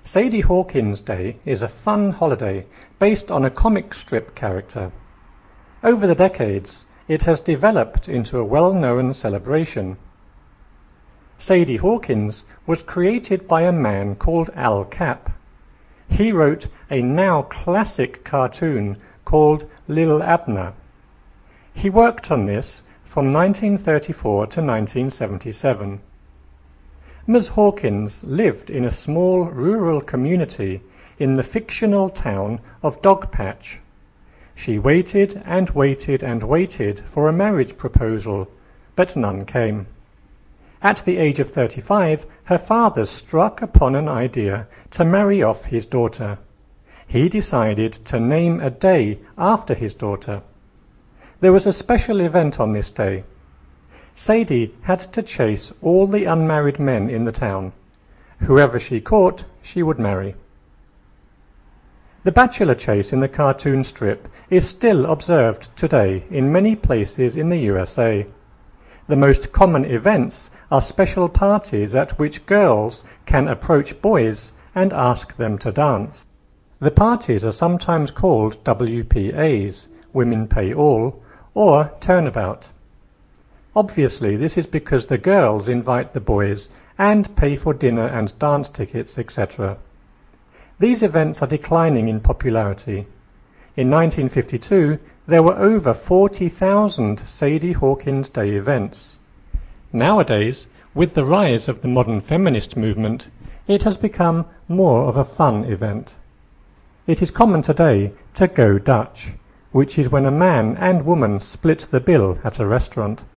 Sadie Hawkins Day is a fun holiday based on a comic strip character. Over the decades, it has developed into a well-known celebration. Sadie Hawkins was created by a man called Al Capp. He wrote a now classic cartoon called Li'l Abner. He worked on this from 1934 to 1977. Ms. Hawkins lived in a small rural community in the fictional town of Dogpatch. She waited and waited and waited for a marriage proposal, but none came. At the age of 35, her father struck upon an idea to marry off his daughter. He decided to name a day after his daughter. There was a special event on this day. Sadie had to chase all the unmarried men in the town. Whoever she caught, she would marry. The bachelor chase in the cartoon strip is still observed today in many places in the USA. The most common events are special parties at which girls can approach boys and ask them to dance. The parties are sometimes called WPAs, Women Pay All, or Turnabout. Obviously, this is because the girls invite the boys and pay for dinner and dance tickets, etc. These events are declining in popularity. In 1952, there were over 40,000 Sadie Hawkins Day events. Nowadays, with the rise of the modern feminist movement, it has become more of a fun event. It is common today to go Dutch, which is when a man and woman split the bill at a restaurant.